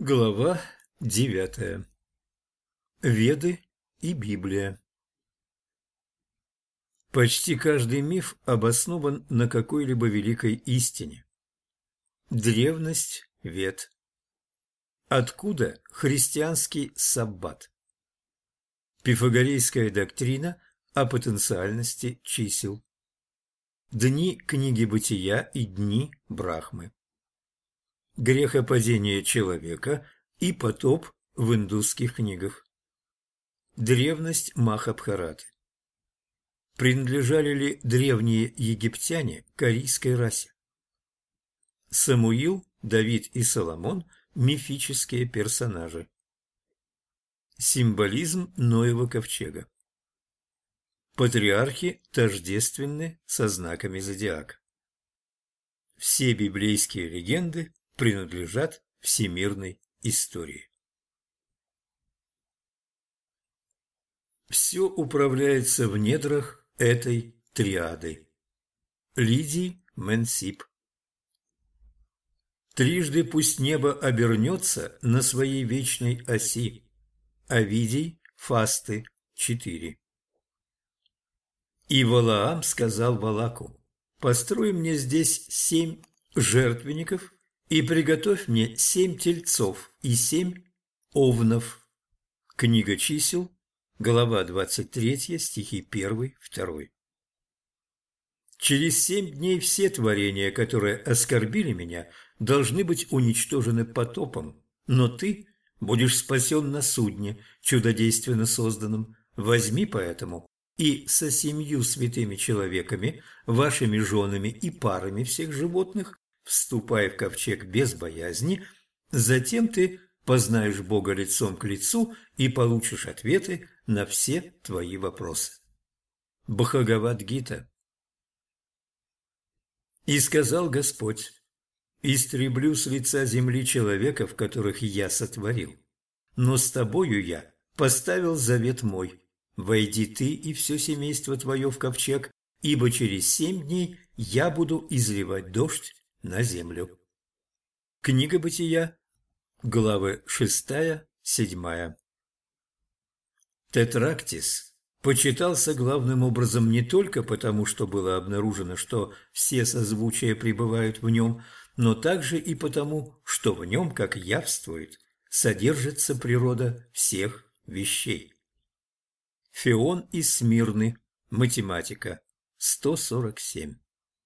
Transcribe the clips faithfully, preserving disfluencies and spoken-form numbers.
Глава девятая. Веды и Библия. Почти каждый миф обоснован на какой-либо великой истине. Древность Вед. Откуда христианский саббат? Пифагорейская доктрина о потенциальности чисел. Дни книги Бытия и дни Брахмы. Грехопадение человека и потоп в индусских книгах. Древность Махабхараты. Принадлежали ли древние египтяне к арийской расе? Самуил, Давид и Соломон – мифические персонажи. Символизм Ноева ковчега. Патриархи тождественны со знаками зодиака. Все библейские легенды принадлежат всемирной истории. Все управляется в недрах этой триады. Лидий Менсип. Трижды пусть небо обернется на своей вечной оси. Овидий, Фасты, четыре. И Валаам сказал Валаку: «Построй мне здесь семь жертвенников и приготовь мне семь тельцов и семь овнов». Книга чисел, глава двадцать третья, стихи первый, второй. Через семь дней все творения, которые оскорбили меня, должны быть уничтожены потопом, но ты будешь спасен на судне, чудодейственно созданном. Возьми поэтому и со семью святыми человеками, вашими женами и парами всех животных, вступай в ковчег без боязни, затем ты познаешь Бога лицом к лицу и получишь ответы на все твои вопросы. Бхагавад-гита. И сказал Господь: «Истреблю с лица земли человеков, которых я сотворил, но с тобою я поставил завет мой. Войди ты и все семейство твое в ковчег, ибо через семь дней я буду изливать дождь на землю». Книга Бытия, главы шестая, седьмая. Тетрактис почитался главным образом не только потому, что было обнаружено, что все созвучия пребывают в нем, но также и потому, что в нем, как явствует, содержится природа всех вещей. Феон из Смирны. Математика. сто сорок семь.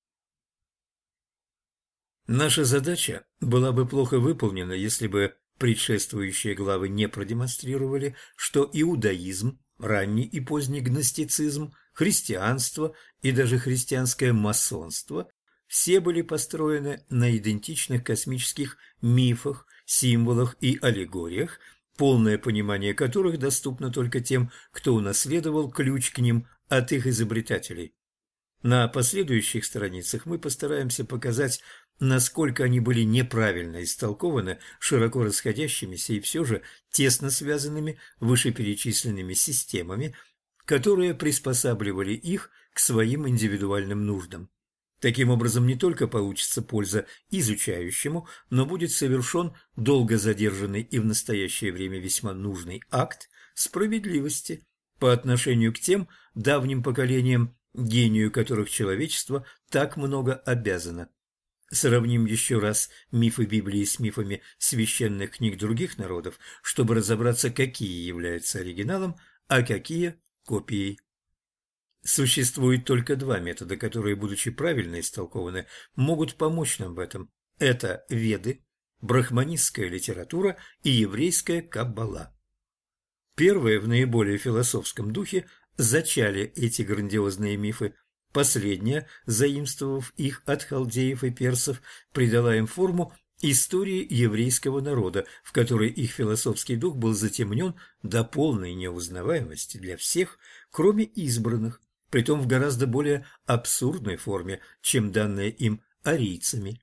Наша задача была бы плохо выполнена, если бы предшествующие главы не продемонстрировали, что иудаизм, ранний и поздний гностицизм, христианство и даже христианское масонство все были построены на идентичных космических мифах, символах и аллегориях, полное понимание которых доступно только тем, кто унаследовал ключ к ним от их изобретателей. На последующих страницах мы постараемся показать, насколько они были неправильно истолкованы широко расходящимися и все же тесно связанными вышеперечисленными системами, которые приспосабливали их к своим индивидуальным нуждам. Таким образом, не только получится польза изучающему, но будет совершен долго задержанный и в настоящее время весьма нужный акт справедливости по отношению к тем давним поколениям, гению которых человечество так много обязано. Сравним еще раз мифы Библии с мифами священных книг других народов, чтобы разобраться, какие являются оригиналом, а какие – копией. Существует только два метода, которые, будучи правильно истолкованы, могут помочь нам в этом. Это Веды, брахманистская литература и еврейская каббала. Первые в наиболее философском духе зачали эти грандиозные мифы. Последняя, заимствовав их от халдеев и персов, придала им форму истории еврейского народа, в которой их философский дух был затемнен до полной неузнаваемости для всех, кроме избранных, притом в гораздо более абсурдной форме, чем данная им арийцами.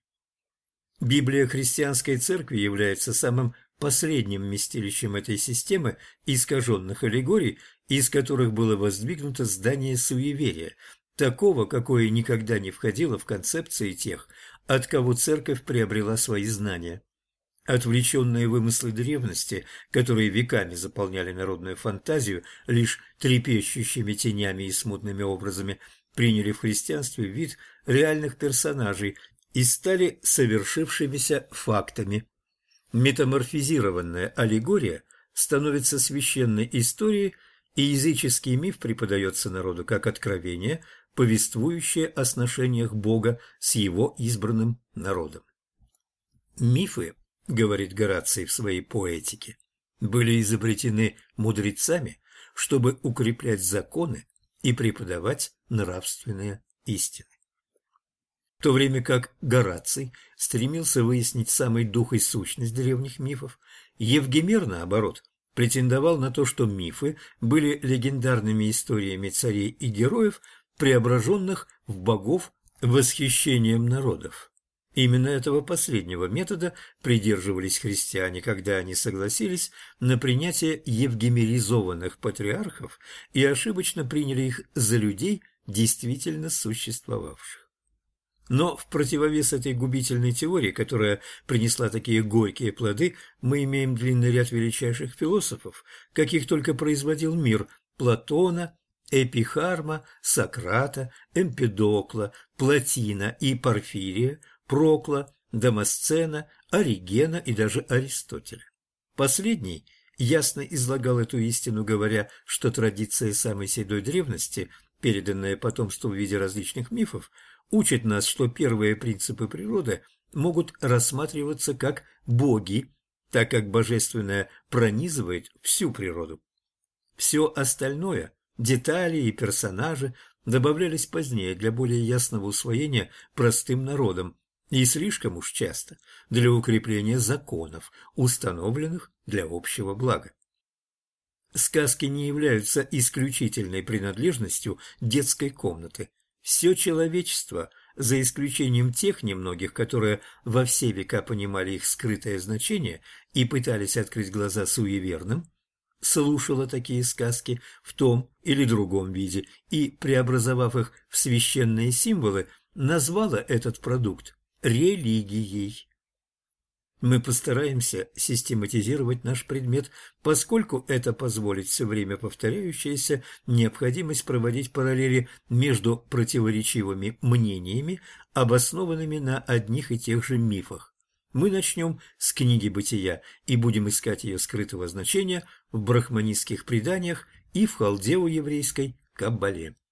Библия христианской церкви является самым последним вместилищем этой системы искаженных аллегорий, из которых было воздвигнуто здание суеверия, такого, какое никогда не входило в концепции тех, от кого церковь приобрела свои знания. Отвлеченные вымыслы древности, которые веками заполняли народную фантазию лишь трепещущими тенями и смутными образами, приняли в христианстве вид реальных персонажей и стали совершившимися фактами. Метаморфизированная аллегория становится священной историей, и языческий миф преподается народу как откровение, повествующее о сношениях Бога с его избранным народом. Мифы, говорит Гораций в своей поэтике, были изобретены мудрецами, чтобы укреплять законы и преподавать нравственные истины. В то время как Гораций стремился выяснить самый дух и сущность древних мифов, Евгемер, наоборот, претендовал на то, что мифы были легендарными историями царей и героев, преображенных в богов восхищением народов. Именно этого последнего метода придерживались христиане, когда они согласились на принятие евгемеризованных патриархов и ошибочно приняли их за людей, действительно существовавших. Но в противовес этой губительной теории, которая принесла такие горькие плоды, мы имеем длинный ряд величайших философов, каких только производил мир: Платона, Эпихарма, Сократа, Эмпедокла, Платина и Порфирия, Прокла, Дамасцена, Оригена и даже Аристотеля. Последний ясно излагал эту истину, говоря, что традиция самой седой древности, переданная потомству в виде различных мифов, учит нас, что первые принципы природы могут рассматриваться как боги, так как божественное пронизывает всю природу. Все остальное, детали и персонажи, добавлялись позднее для более ясного усвоения простым народом и слишком уж часто для укрепления законов, установленных для общего блага. Сказки не являются исключительной принадлежностью детской комнаты. Все человечество, за исключением тех немногих, которые во все века понимали их скрытое значение и пытались открыть глаза суеверным, слушало такие сказки в том или другом виде и, преобразовав их в священные символы, назвало этот продукт религией. Мы постараемся систематизировать наш предмет, поскольку это позволит все время повторяющаяся необходимость проводить параллели между противоречивыми мнениями, обоснованными на одних и тех же мифах. Мы начнем с книги «Бытия» и будем искать ее скрытого значения в брахманистских преданиях и в халдео-еврейской каббале.